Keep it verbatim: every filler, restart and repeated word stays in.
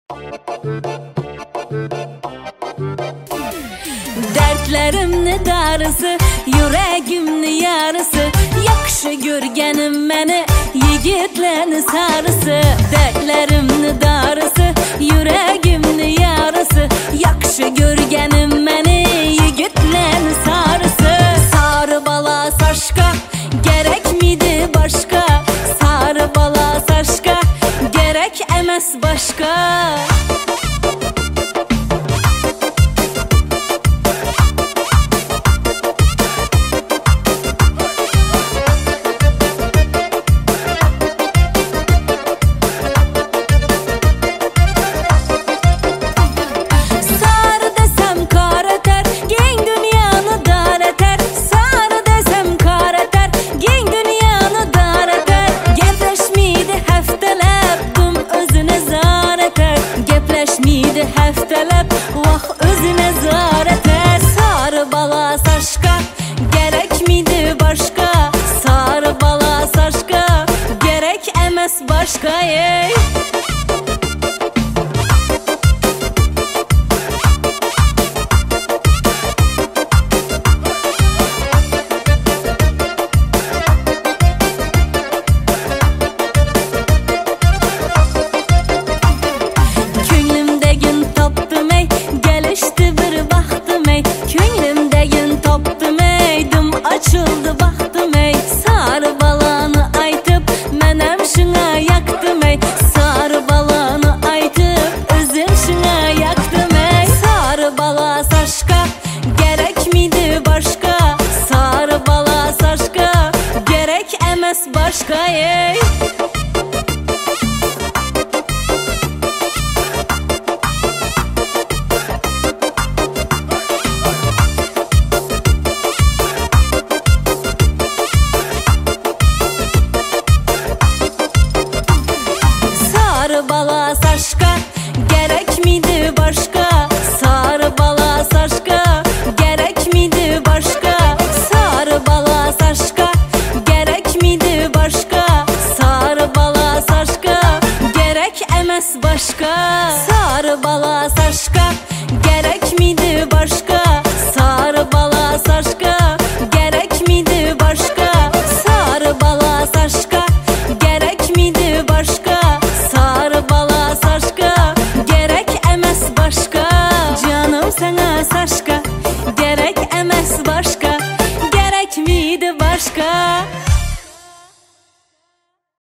Dertlerimni darısı, yüreğimni yarısı, yakşı görgenim meni, yigitlerini sarısı. Dertlerimni darısı, yüreğimni yarısı, yakşı görgenim meni, yigitlerini sarısı. Sarı bala saçka, gerek miydi başka? Sarı bala saçka, gerek emes başka. Həftələb vax özünə zarət ər. Sarı bala saçka, gerek miydi başka? Sarı bala saçka, gerek emes başka ey. Açıldı baktım ey, sarı balanı aytıp menem şuna yaktım ey. Sarı balanı aytıp özüm şuna yaktım ey. Sarı bala saçka, gerek miydi başka? Sarı bala saçka, gerek emes başka ey. Sarı bala saçka, gerek miydi başka? Sarı bala saçka, gerek miydi başka? Sarı bala saçka, gerek miydi başka? Sarı bala saçka, gerek emes başka.